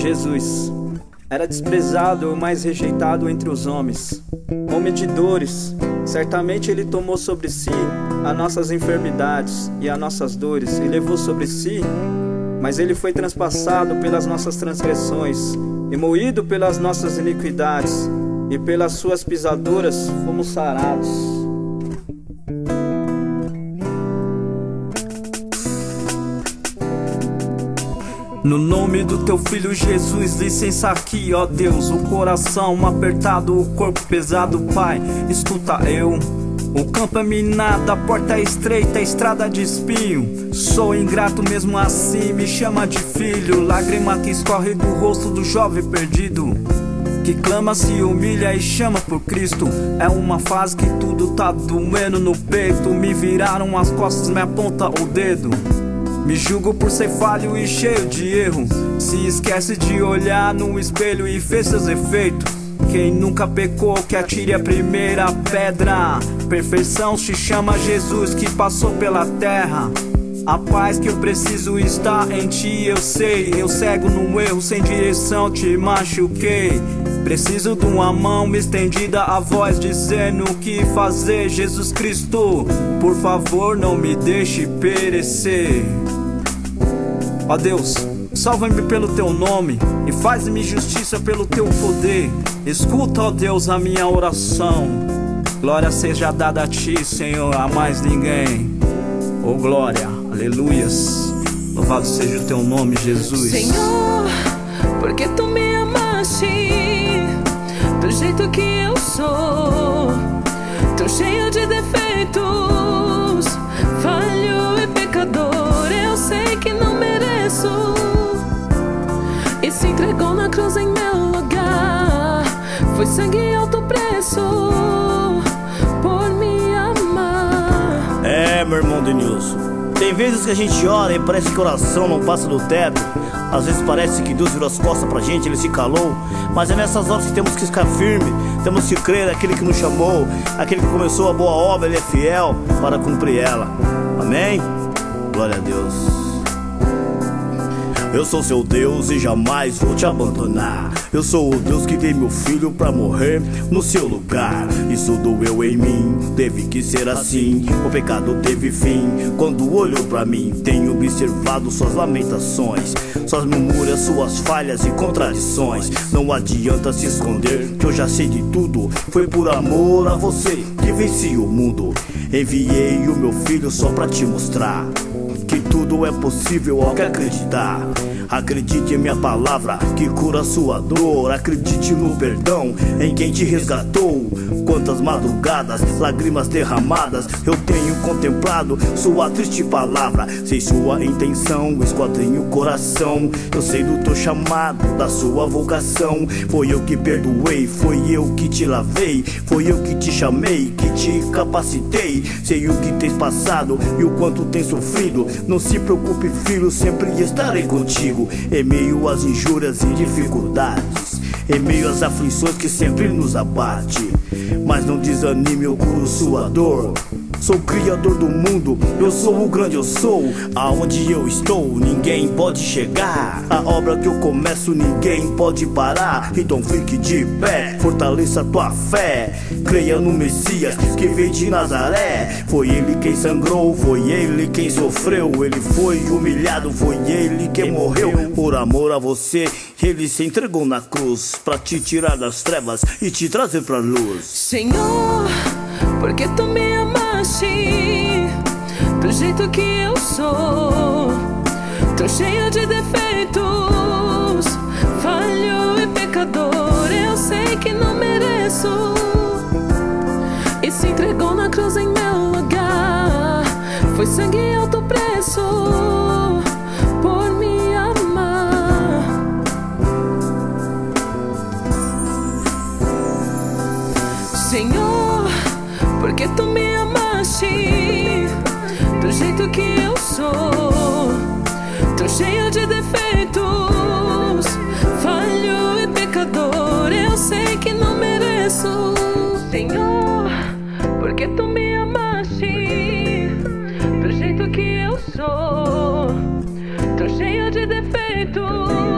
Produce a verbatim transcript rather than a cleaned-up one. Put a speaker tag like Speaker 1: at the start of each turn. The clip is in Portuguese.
Speaker 1: Jesus era desprezado e o mais rejeitado entre os homens. Homem de dores, certamente ele tomou sobre si as nossas enfermidades e as nossas dores, e levou sobre si, mas ele foi transpassado pelas nossas transgressões e moído pelas nossas iniquidades, e pelas suas pisaduras fomos sarados. No nome do teu filho Jesus, licença aqui, ó Deus. O coração apertado, o corpo pesado, Pai, escuta eu. O campo é minado, a porta é estreita, a estrada de espinho. Sou ingrato mesmo assim, me chama de filho. Lágrima que escorre do rosto do jovem perdido, que clama, se humilha e chama por Cristo. É uma fase que tudo tá doendo no peito. Me viraram as costas, me aponta o dedo. Me julgo por ser falho e cheio de erro. Se esquece de olhar no espelho e fez seus efeitos. Quem nunca pecou, que atire a primeira pedra. Perfeição se chama Jesus, que passou pela terra. A paz que eu preciso está em ti, eu sei. Eu cego no erro, sem direção te machuquei. Preciso de uma mão estendida, a voz dizendo o que fazer. Jesus Cristo, por favor não me deixe perecer. Ó Deus, salva-me pelo teu nome e faz-me justiça pelo teu poder. Escuta, ó Deus, a minha oração. Glória seja dada a ti, Senhor, a mais ninguém. Oh glória, aleluias. Louvado seja o teu nome, Jesus.
Speaker 2: Senhor, porque tu me amaste do jeito que eu sou, tão cheio de defeitos, falho e pecador. Eu sei que não mereço, e se entregou na cruz em meu lugar. Foi sangue e alto preço por me amar.
Speaker 3: É, meu irmão Denilson, tem vezes que a gente ora e parece que a oração não passa do teto. Às vezes parece que Deus virou as costas pra gente, Ele se calou. Mas é nessas horas que temos que ficar firme, temos que crer naquele que nos chamou, aquele que começou a boa obra, Ele é fiel para cumprir ela. Amém? Glória a Deus. Eu sou seu Deus e jamais vou te abandonar. Eu sou o Deus que dei meu filho pra morrer no seu lugar. Isso doeu em mim, teve que ser assim. O pecado teve fim quando olhou pra mim. Tenho observado suas lamentações, suas memórias, suas falhas e contradições. Não adianta se esconder que eu já sei de tudo. Foi por amor a você que venci o mundo. Enviei o meu filho só pra te mostrar que tudo é possível ao que acreditar. Acredite em minha palavra que cura sua dor. Acredite no perdão em quem te resgatou. Quantas madrugadas, lágrimas derramadas eu tenho contemplado sua triste palavra. Sei sua intenção, esquadrinho o coração. Eu sei do teu chamado, da sua vocação. Foi eu que perdoei, foi eu que te lavei. Foi eu que te chamei, que te capacitei. Sei o que tens passado e o quanto tens sofrido. Não se preocupe, filho, sempre estarei contigo. Em meio às injúrias e dificuldades, em meio às aflições que sempre nos abate. Mas não desanime, eu curo sua dor. Sou o criador do mundo, eu sou o grande eu sou. Aonde eu estou, ninguém pode chegar. A obra que eu começo, ninguém pode parar. Então fique de pé, fortaleça tua fé. Creia no Messias que veio de Nazaré. Foi ele quem sangrou, foi ele quem sofreu. Ele foi humilhado, foi ele quem morreu. Por amor a você, ele se entregou na cruz pra te tirar das trevas e te trazer pra luz.
Speaker 2: Senhor, porque tu me amaste do jeito que eu sou, tão cheio de defeitos, falho e pecador. Eu sei que não mereço, e se entregou na cruz em meu lugar. Foi sangue e alto preço por me amar. Senhor, porque tu me amaste do jeito que eu sou, tão cheio de defeitos, falho e pecador. Eu sei que não mereço, Senhor, porque tu me amaste do jeito que eu sou, tão cheio de defeitos,